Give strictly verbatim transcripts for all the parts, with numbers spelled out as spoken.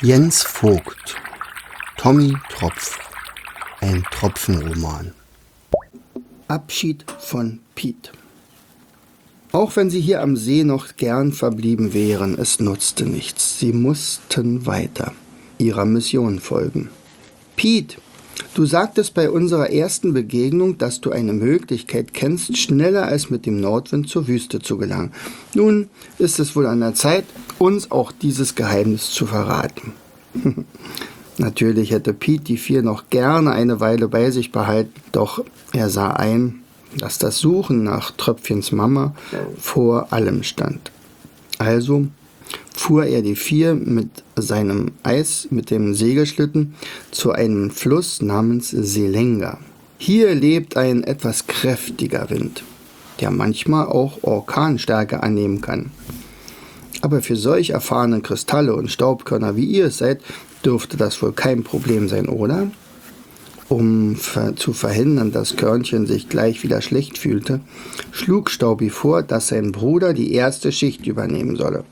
Jens Vogt, Tommy Tropf, ein Tropfenroman. Abschied von Piet. Auch wenn sie hier am See noch gern verblieben wären, es nutzte nichts. Sie mussten weiter, ihrer Mission folgen. Piet, du sagtest bei unserer ersten Begegnung, dass du eine Möglichkeit kennst, schneller als mit dem Nordwind zur Wüste zu gelangen. Nun ist es wohl an der Zeit, uns auch dieses Geheimnis zu verraten. Natürlich hätte Piet die vier noch gerne eine Weile bei sich behalten, doch er sah ein, dass das Suchen nach Tröpfchens Mama vor allem stand. Also fuhr er die vier mit seinem Eis, mit dem Segelschlitten, zu einem Fluss namens Selenga. Hier lebt ein etwas kräftiger Wind, der manchmal auch Orkanstärke annehmen kann. Aber für solch erfahrene Kristalle und Staubkörner, wie ihr es seid, dürfte das wohl kein Problem sein, oder? Um ver- zu verhindern, dass Körnchen sich gleich wieder schlecht fühlte, schlug Staubi vor, dass sein Bruder die erste Schicht übernehmen solle.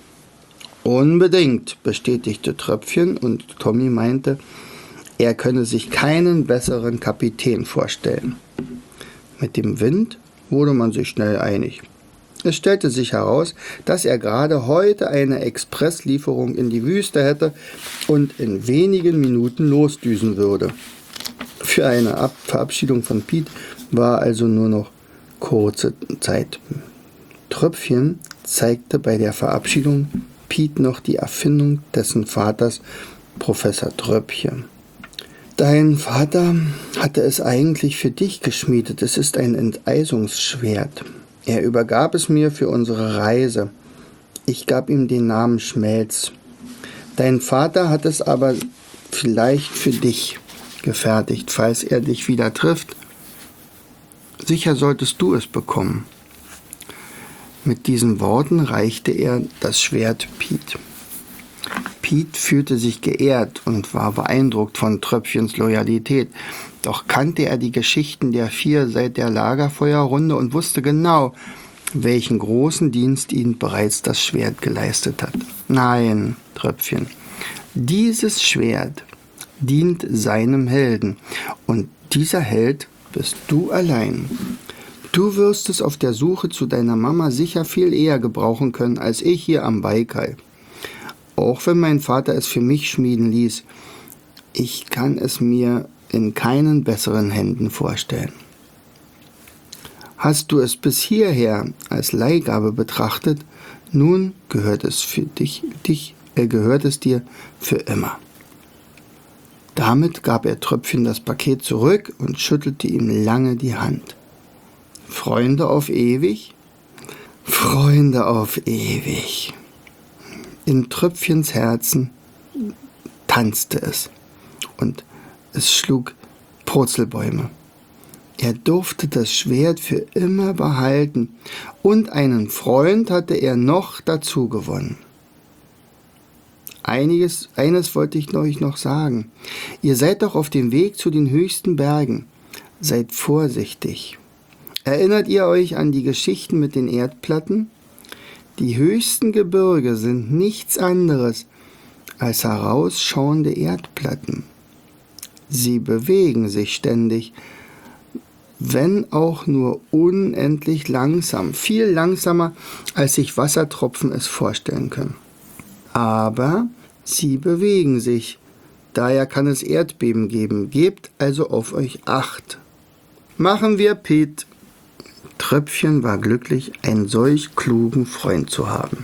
Unbedingt, bestätigte Tröpfchen, und Tommy meinte, er könne sich keinen besseren Kapitän vorstellen. Mit dem Wind wurde man sich schnell einig. Es stellte sich heraus, dass er gerade heute eine Expresslieferung in die Wüste hätte und in wenigen Minuten losdüsen würde. Für eine Ab- Verabschiedung von Piet war also nur noch kurze Zeit. Tröpfchen zeigte bei der Verabschiedung Piet noch die Erfindung dessen Vaters, Professor Tröpfchen. Dein Vater hatte es eigentlich für dich geschmiedet. Es ist ein Enteisungsschwert. Er übergab es mir für unsere Reise. Ich gab ihm den Namen Schmelz. Dein Vater hat es aber vielleicht für dich gefertigt, falls er dich wieder trifft. Sicher solltest du es bekommen. Mit diesen Worten reichte er das Schwert Piet. Piet fühlte sich geehrt und war beeindruckt von Tröpfchens Loyalität. Doch kannte er die Geschichten der vier seit der Lagerfeuerrunde und wusste genau, welchen großen Dienst ihnen bereits das Schwert geleistet hat. Nein, Tröpfchen, dieses Schwert dient seinem Helden, und dieser Held bist du allein. Du wirst es auf der Suche zu deiner Mama sicher viel eher gebrauchen können als ich hier am Baikal. Auch wenn mein Vater es für mich schmieden ließ, ich kann es mir in keinen besseren Händen vorstellen. Hast du es bis hierher als Leihgabe betrachtet, nun gehört es für dich, dich äh, gehört es dir für immer. Damit gab er Tröpfchen das Paket zurück und schüttelte ihm lange die Hand. Freunde auf ewig? Freunde auf ewig. In Tröpfchens Herzen tanzte es und es schlug Purzelbäume. Er durfte das Schwert für immer behalten und einen Freund hatte er noch dazu gewonnen. Einiges, eines wollte ich euch noch sagen. Ihr seid doch auf dem Weg zu den höchsten Bergen. Seid vorsichtig. Erinnert ihr euch an die Geschichten mit den Erdplatten? Die höchsten Gebirge sind nichts anderes als herausschauende Erdplatten. Sie bewegen sich ständig, wenn auch nur unendlich langsam, viel langsamer, als sich Wassertropfen es vorstellen können. Aber sie bewegen sich, daher kann es Erdbeben geben. Gebt also auf euch Acht. Machen wir, Piet. Tröpfchen war glücklich, einen solch klugen Freund zu haben.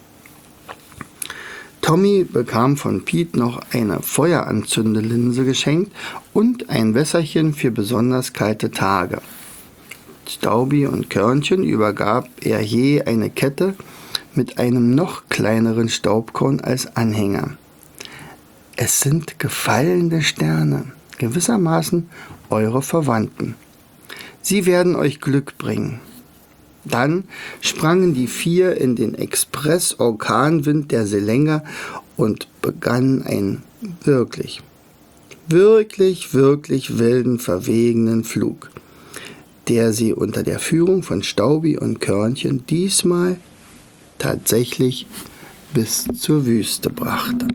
Tommy bekam von Piet noch eine Feueranzündelinse geschenkt und ein Wässerchen für besonders kalte Tage. Staubi und Körnchen übergab er je eine Kette mit einem noch kleineren Staubkorn als Anhänger. Es sind gefallene Sterne, gewissermaßen eure Verwandten. Sie werden euch Glück bringen. Dann sprangen die vier in den Express-Orkanwind der Selenga und begannen einen wirklich, wirklich, wirklich wilden, verwegenen Flug, der sie unter der Führung von Staubi und Körnchen diesmal tatsächlich bis zur Wüste brachte.